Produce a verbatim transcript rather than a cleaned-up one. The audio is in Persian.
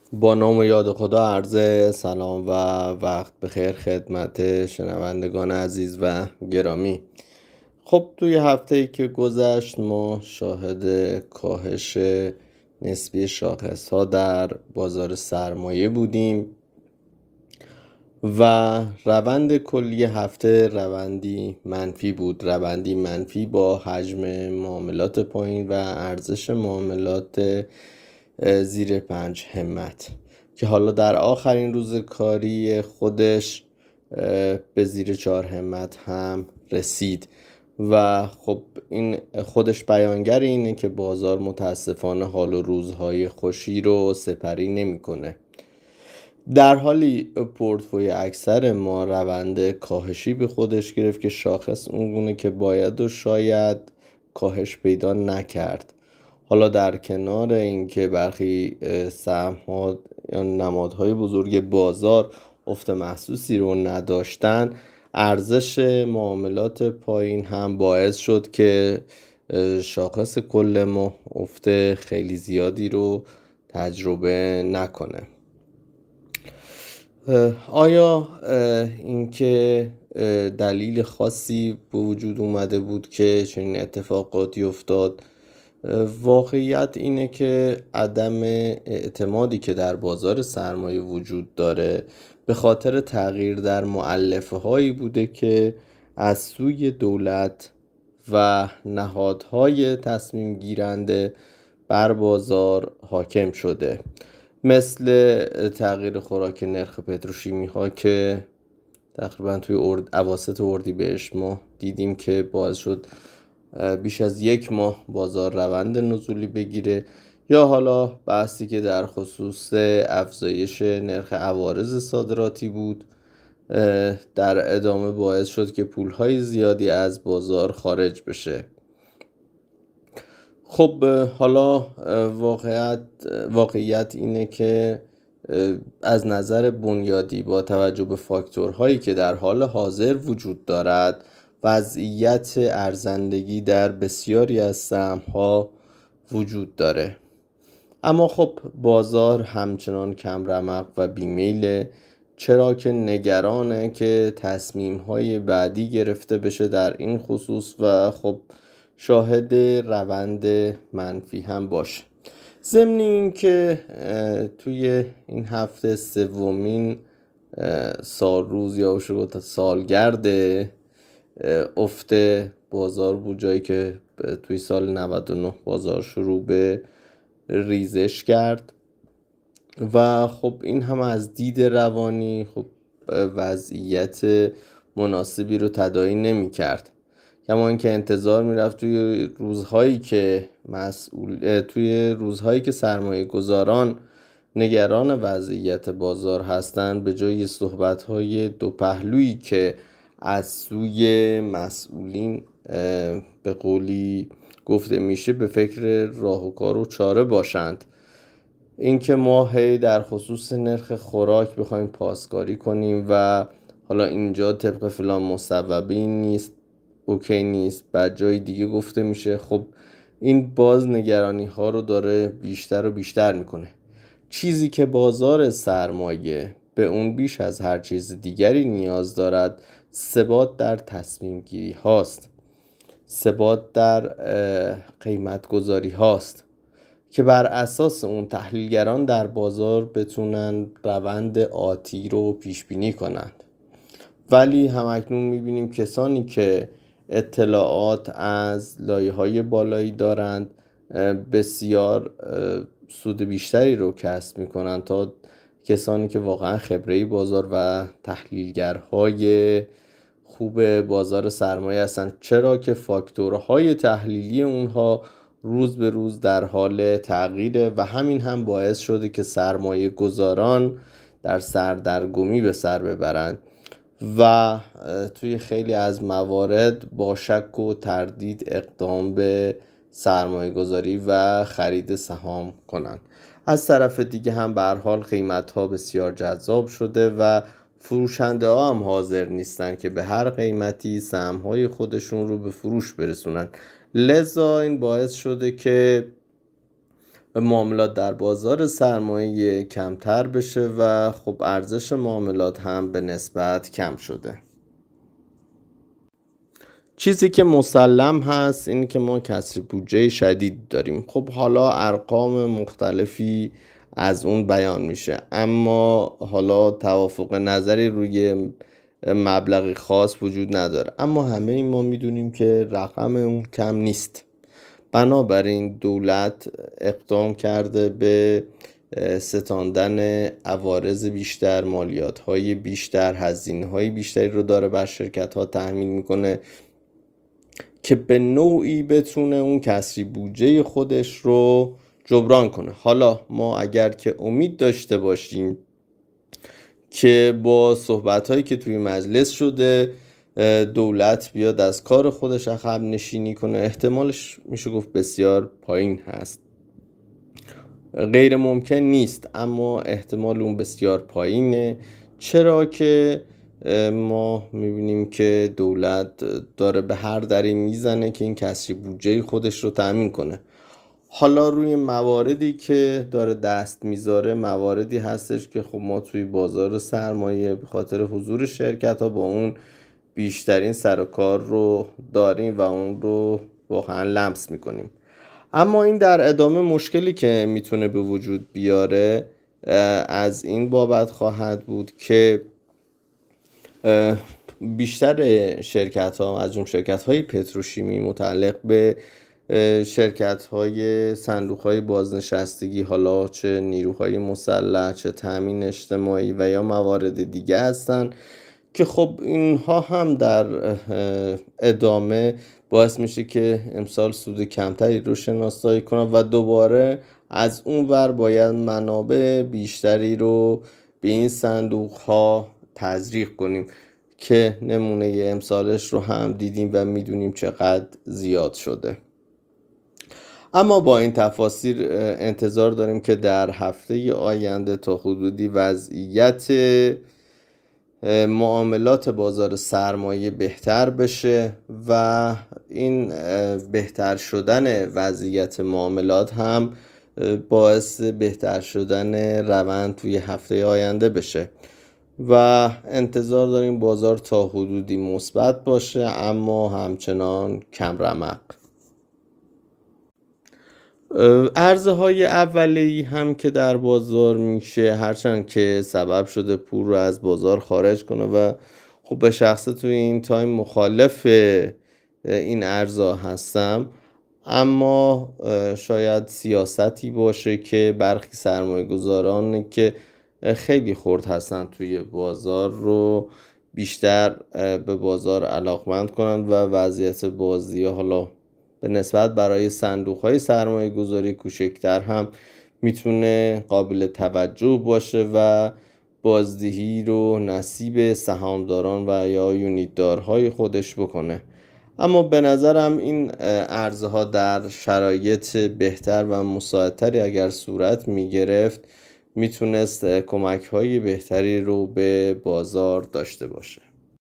با نام و یاد خدا عرض سلام و وقت بخیر خدمت شنوندگان عزیز و گرامی. خب توی هفته ای که گذشت ما شاهد کاهش نسبی شاخص ها در بازار سرمایه بودیم و روند کلی هفته روندی منفی بود، روندی منفی با حجم معاملات پایین و ارزش معاملات زیر پنج همت که حالا در آخرین روز کاری خودش به زیر چهار همت هم رسید و خب این خودش بیانگر اینه که بازار متاسفانه حال و روزهای خوشی رو سپری نمیکنه. در حالی پورتفوی اکثر ما روند کاهشی به خودش گرفت که شاخص اونگونه که باید و شاید کاهش پیدا نکرد. حالا در کنار اینکه برخی سهم ها یا نمادهای بزرگ بازار افت محسوسی رو نداشتن، ارزش معاملات پایین هم باعث شد که شاخص کل ما افت خیلی زیادی رو تجربه نکنه. آیا اینکه دلیل خاصی به وجود اومده بود که چنین اتفاقاتی افتاد؟ واقعیت اینه که عدم اعتمادی که در بازار سرمایه وجود داره به خاطر تغییر در مؤلفه هایی بوده که از سوی دولت و نهادهای تصمیم گیرنده بر بازار حاکم شده، مثل تغییر خوراک نرخ پتروشیمی ها که تقریبا توی ارد... اواسط اردیبهشت ماه دیدیم که باعث شد بیش از یک ماه بازار روند نزولی بگیره، یا حالا بحثی که در خصوص افزایش نرخ عوارض صادراتی بود در ادامه باعث شد که پولهای زیادی از بازار خارج بشه. خب حالا واقعیت واقعیت اینه که از نظر بنیادی با توجه به فاکتورهایی که در حال حاضر وجود دارد، وضعیت ارزندگی در بسیاری از سهم‌ها وجود داره، اما خب بازار همچنان کم رمق و بیمیله، چرا که نگرانه که تصمیم‌های بعدی گرفته بشه در این خصوص و خب شاهد روند منفی هم باشه. ضمن این که توی این هفته سومین سال روز یا شد سالگرد افت بازار بود، جایی که توی سال نود و نه بازار شروع به ریزش کرد و خب این هم از دید روانی خب وضعیت مناسبی رو تداعی نمی کرد، کما اینکه انتظار می رفت توی روزهایی که مسئول توی روزهایی که سرمایه گذاران نگران وضعیت بازار هستند، به جای صحبت‌های دو پهلویی که از سوی مسئولین به قولی گفته میشه به فکر راه و کار و چاره باشند. اینکه ما هی در خصوص نرخ خوراک بخوایم پاسداری کنیم و حالا اینجا طبق فلان مصوبه نیست، اوکی نیست، بعد جای دیگه گفته میشه، خب این باز نگرانی ها رو داره بیشتر و بیشتر میکنه. چیزی که بازار سرمایه به اون بیش از هر چیز دیگری نیاز دارد ثبات در تصمیم گیری هاست، ثبات در قیمت گذاری هاست که بر اساس اون تحلیلگران در بازار بتونن روند آتی رو پیش بینی کنند. ولی همکنون میبینیم کسانی که اطلاعات از لایه‌های بالایی دارند بسیار سود بیشتری رو کسب میکنند تا کسانی که واقعا خبره بازار و تحلیلگرهای خوب بازار سرمایه هستند، چرا که فاکتورهای تحلیلی اونها روز به روز در حال تغییره و همین هم باعث شده که سرمایه گذاران در سردرگمی به سر ببرند و توی خیلی از موارد با شک و تردید اقدام به سرمایه گذاری و خرید سهام کنند. از طرف دیگه هم به هر حال قیمت ها بسیار جذاب شده و فروشنده ها هم حاضر نیستن که به هر قیمتی سهم های خودشون رو به فروش برسونن. لذا این باعث شده که معاملات در بازار سرمایه کمتر بشه و خب ارزش معاملات هم به نسبت کم شده. چیزی که مسلم هست این که ما کسری بودجه شدید داریم. خب حالا ارقام مختلفی از اون بیان میشه، اما حالا توافق نظری روی مبلغی خاص وجود نداره، اما همه ما میدونیم که رقم اون کم نیست. بنابراین دولت اقدام کرده به ستاندن عوارض بیشتر، مالیات های بیشتر، هزینه های بیشتری رو داره بر شرکت ها تحمیل میکنه که به نوعی بتونه اون کسری بودجه خودش رو جبران کنه. حالا ما اگر که امید داشته باشیم که با صحبت هایی که توی مجلس شده دولت بیاد از کار خودش عقب نشینی کنه، احتمالش میشه گفت بسیار پایین هست. غیر ممکن نیست، اما احتمال اون بسیار پایینه، چرا که ما میبینیم که دولت داره به هر دری میزنه که این کسری بودجه خودش رو تأمین کنه. حالا روی مواردی که داره دست میذاره مواردی هستش که خب ما توی بازار سرمایه به خاطر حضور شرکت ها با اون بیشترین سر و کار رو داریم و اون رو واقعا لمس میکنیم. اما این در ادامه مشکلی که میتونه به وجود بیاره از این بابت خواهد بود که بیشتر شرکت ها از اون شرکت های پتروشیمی متعلق به شرکت های صندوق های بازنشستگی، حالا چه نیروهای مسلح، چه تامین اجتماعی و یا موارد دیگه هستن که خب اینها هم در ادامه باعث میشه که امسال سود کمتری رو شناسایی کنن و دوباره از اون ور باید منابع بیشتری رو به این صندوق ها تزریق کنیم که نمونه امسالش رو هم دیدیم و میدونیم چقدر زیاد شده. اما با این تفاصیل انتظار داریم که در هفته آینده تا حدودی وضعیت معاملات بازار سرمایه بهتر بشه و این بهتر شدن وضعیت معاملات هم باعث بهتر شدن روند توی هفته آینده بشه و انتظار داریم بازار تا حدودی مثبت باشه اما همچنان کم رمق. ارزهای اولیه‌ای هم که در بازار میشه، هرچند که سبب شده پول رو از بازار خارج کنه و خب به شخصه توی این تایم مخالف این ارزها هستم، اما شاید سیاستی باشه که برخی سرمایه گذاران که خیلی خرد هستن توی بازار رو بیشتر به بازار علاقمند کنن و وضعیت بازی حالا به نسبت برای صندوق های سرمایه گذاری کوچکتر هم میتونه قابل توجه باشه و بازدهی رو نصیب سهامداران و یا یونیتدارهای خودش بکنه. اما به نظرم این ارزها در شرایط بهتر و مساعدتری اگر صورت میگرفت میتونست کمک های بهتری رو به بازار داشته باشه.